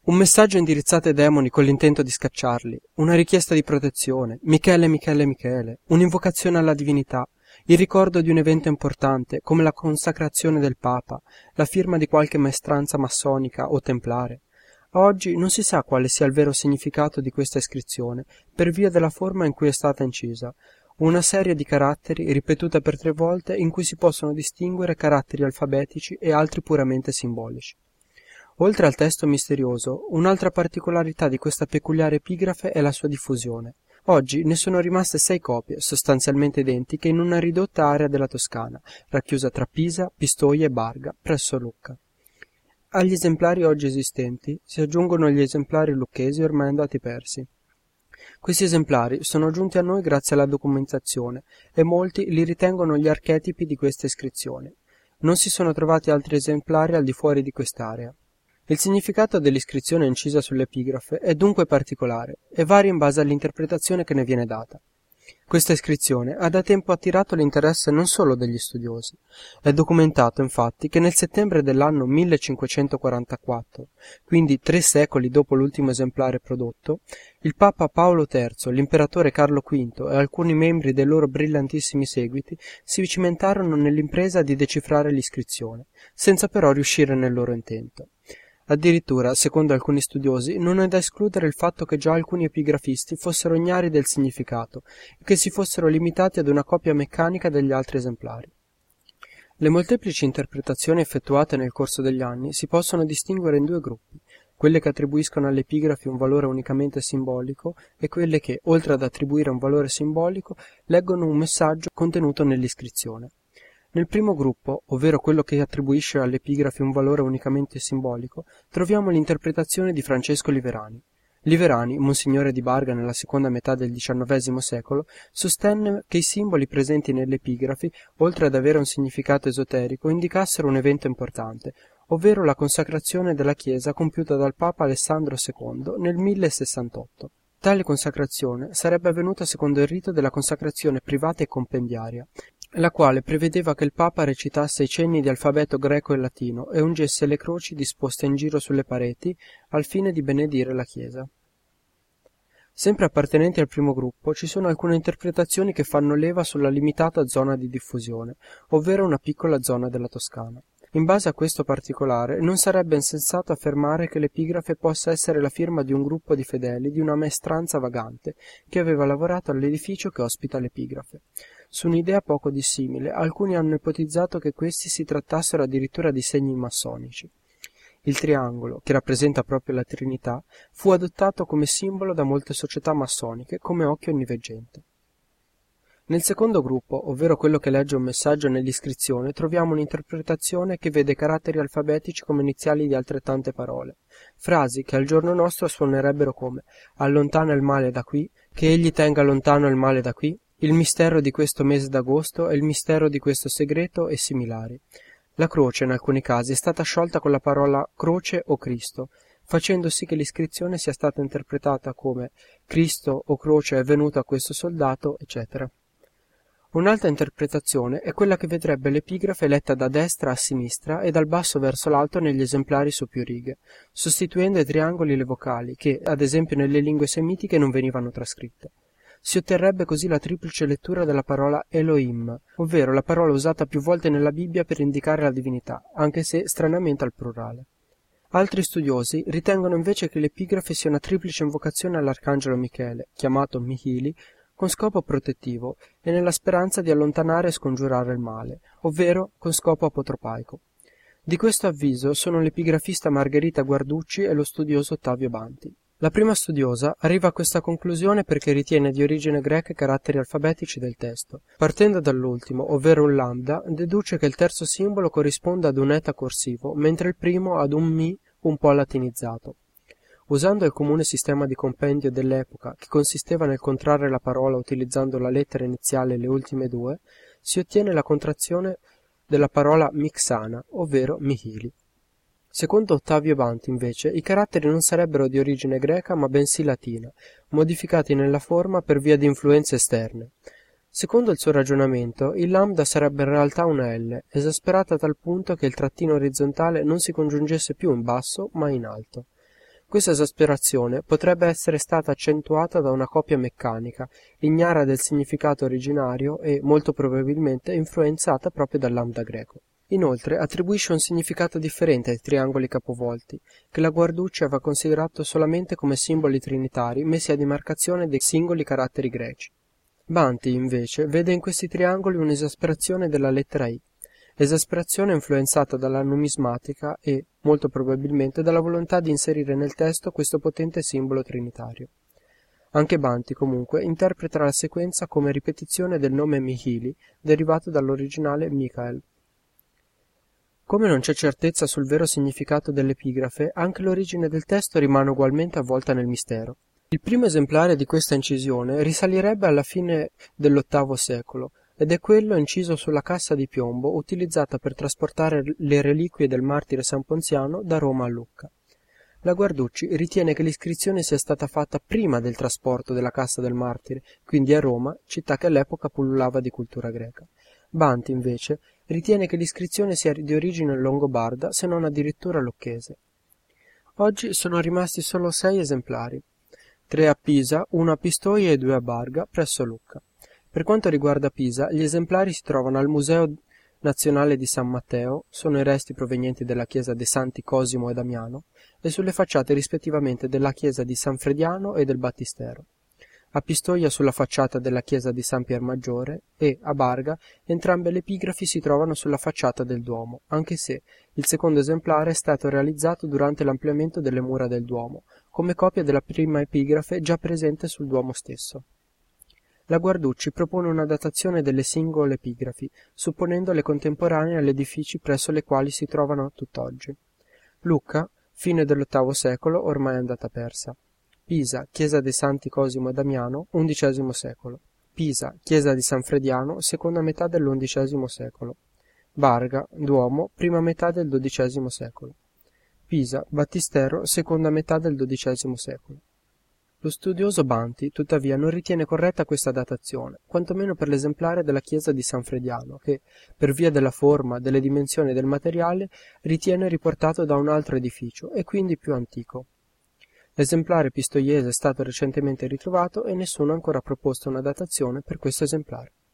Un messaggio indirizzato ai demoni con l'intento di scacciarli, una richiesta di protezione, Michele, Michele, Michele, un'invocazione alla divinità, il ricordo di un evento importante come la consacrazione del Papa, la firma di qualche maestranza massonica o templare. A oggi non si sa quale sia il vero significato di questa iscrizione per via della forma in cui è stata incisa, una serie di caratteri ripetuta per 3 volte in cui si possono distinguere caratteri alfabetici e altri puramente simbolici. Oltre al testo misterioso, un'altra particolarità di questa peculiare epigrafe è la sua diffusione. Oggi ne sono rimaste 6 copie, sostanzialmente identiche, in una ridotta area della Toscana, racchiusa tra Pisa, Pistoia e Barga, presso Lucca. Agli esemplari oggi esistenti si aggiungono gli esemplari lucchesi ormai andati persi. Questi esemplari sono giunti a noi grazie alla documentazione e molti li ritengono gli archetipi di questa iscrizione. Non si sono trovati altri esemplari al di fuori di quest'area. Il significato dell'iscrizione incisa sull'epigrafe è dunque particolare e varia in base all'interpretazione che ne viene data. Questa iscrizione ha da tempo attirato l'interesse non solo degli studiosi. È documentato infatti che nel settembre dell'anno 1544, quindi 3 secoli dopo l'ultimo esemplare prodotto, il Papa Paolo III, l'imperatore Carlo V e alcuni membri dei loro brillantissimi seguiti si cimentarono nell'impresa di decifrare l'iscrizione, senza però riuscire nel loro intento. Addirittura, secondo alcuni studiosi, non è da escludere il fatto che già alcuni epigrafisti fossero ignari del significato e che si fossero limitati ad una copia meccanica degli altri esemplari. Le molteplici interpretazioni effettuate nel corso degli anni si possono distinguere in 2 gruppi, quelle che attribuiscono alle epigrafi un valore unicamente simbolico e quelle che, oltre ad attribuire un valore simbolico, leggono un messaggio contenuto nell'iscrizione. Nel primo gruppo, ovvero quello che attribuisce alle epigrafi un valore unicamente simbolico, troviamo l'interpretazione di Francesco Liverani. Liverani, monsignore di Barga nella seconda metà del XIX secolo, sostenne che i simboli presenti nelle epigrafi, oltre ad avere un significato esoterico, indicassero un evento importante, ovvero la consacrazione della Chiesa compiuta dal Papa Alessandro II nel 1068. Tale consacrazione sarebbe avvenuta secondo il rito della consacrazione privata e compendiaria, la quale prevedeva che il Papa recitasse i cenni di alfabeto greco e latino e ungesse le croci disposte in giro sulle pareti al fine di benedire la Chiesa. Sempre appartenenti al primo gruppo ci sono alcune interpretazioni che fanno leva sulla limitata zona di diffusione, ovvero una piccola zona della Toscana. In base a questo particolare non sarebbe insensato affermare che l'epigrafe possa essere la firma di un gruppo di fedeli di una maestranza vagante che aveva lavorato all'edificio che ospita l'epigrafe. Su un'idea poco dissimile, alcuni hanno ipotizzato che questi si trattassero addirittura di segni massonici. Il triangolo, che rappresenta proprio la Trinità, fu adottato come simbolo da molte società massoniche come occhio onniveggente. Nel secondo gruppo, ovvero quello che legge un messaggio nell'iscrizione, troviamo un'interpretazione che vede caratteri alfabetici come iniziali di altrettante parole, frasi che al giorno nostro suonerebbero come «allontana il male da qui», «che egli tenga lontano il male da qui», «il mistero di questo mese d'agosto e il mistero di questo segreto» e similari. La croce in alcuni casi è stata sciolta con la parola croce o Cristo, facendo sì che l'iscrizione sia stata interpretata come Cristo o croce è venuto a questo soldato, eccetera. Un'altra interpretazione è quella che vedrebbe l'epigrafe letta da destra a sinistra e dal basso verso l'alto negli esemplari su più righe, sostituendo ai triangoli le vocali che, ad esempio nelle lingue semitiche, non venivano trascritte. Si otterrebbe così la triplice lettura della parola Elohim, ovvero la parola usata più volte nella Bibbia per indicare la divinità, anche se stranamente al plurale. Altri studiosi ritengono invece che l'epigrafe sia una triplice invocazione all'arcangelo Michele, chiamato Mihili, con scopo protettivo e nella speranza di allontanare e scongiurare il male, ovvero con scopo apotropaico. Di questo avviso sono l'epigrafista Margherita Guarducci e lo studioso Ottavio Banti. La prima studiosa arriva a questa conclusione perché ritiene di origine greca i caratteri alfabetici del testo. Partendo dall'ultimo, ovvero un lambda, deduce che il terzo simbolo corrisponda ad un eta corsivo, mentre il primo ad un mi un po' latinizzato. Usando il comune sistema di compendio dell'epoca, che consisteva nel contrarre la parola utilizzando la lettera iniziale e le ultime 2, si ottiene la contrazione della parola mixana, ovvero mihili. Secondo Ottavio Banti, invece, i caratteri non sarebbero di origine greca ma bensì latina, modificati nella forma per via di influenze esterne. Secondo il suo ragionamento, il lambda sarebbe in realtà una L, esasperata a tal punto che il trattino orizzontale non si congiungesse più in basso ma in alto. Questa esasperazione potrebbe essere stata accentuata da una copia meccanica, ignara del significato originario e, molto probabilmente, influenzata proprio dal lambda greco. Inoltre attribuisce un significato differente ai triangoli capovolti, che la Guarducci aveva considerato solamente come simboli trinitari messi a demarcazione dei singoli caratteri greci. Banti, invece, vede in questi triangoli un'esasperazione della lettera I, esasperazione influenzata dalla numismatica e, molto probabilmente, dalla volontà di inserire nel testo questo potente simbolo trinitario. Anche Banti, comunque, interpreta la sequenza come ripetizione del nome Mihili, derivato dall'originale Michael. Come non c'è certezza sul vero significato dell'epigrafe, anche l'origine del testo rimane ugualmente avvolta nel mistero. Il primo esemplare di questa incisione risalirebbe alla fine dell'VIII secolo, ed è quello inciso sulla cassa di piombo utilizzata per trasportare le reliquie del martire San Ponziano da Roma a Lucca. La Guarducci ritiene che l'iscrizione sia stata fatta prima del trasporto della cassa del martire, quindi a Roma, città che all'epoca pullulava di cultura greca. Banti, invece, ritiene che l'iscrizione sia di origine longobarda, se non addirittura lucchese. Oggi sono rimasti solo 6 esemplari, 3 a Pisa, 1 a Pistoia e 2 a Barga, presso Lucca. Per quanto riguarda Pisa, gli esemplari si trovano al Museo Nazionale di San Matteo, sono i resti provenienti della chiesa dei Santi Cosimo e Damiano, e sulle facciate rispettivamente della chiesa di San Frediano e del Battistero. A Pistoia sulla facciata della chiesa di San Pier Maggiore e, a Barga, entrambe le epigrafi si trovano sulla facciata del Duomo, anche se il secondo esemplare è stato realizzato durante l'ampliamento delle mura del Duomo, come copia della prima epigrafe già presente sul Duomo stesso. La Guarducci propone una datazione delle singole epigrafi, supponendole contemporanee agli edifici presso le quali si trovano tutt'oggi. Lucca, fine dell'VIII secolo, ormai andata persa. Pisa, chiesa dei Santi Cosimo e Damiano, XI secolo. Pisa, chiesa di San Frediano, seconda metà dell'XI secolo. Barga, Duomo, prima metà del XII secolo. Pisa, Battistero, seconda metà del XII secolo. Lo studioso Banti, tuttavia, non ritiene corretta questa datazione, quantomeno per l'esemplare della chiesa di San Frediano, che, per via della forma, delle dimensioni e del materiale, ritiene riportato da un altro edificio e quindi più antico. L'esemplare pistoiese è stato recentemente ritrovato e nessuno ha ancora proposto una datazione per questo esemplare.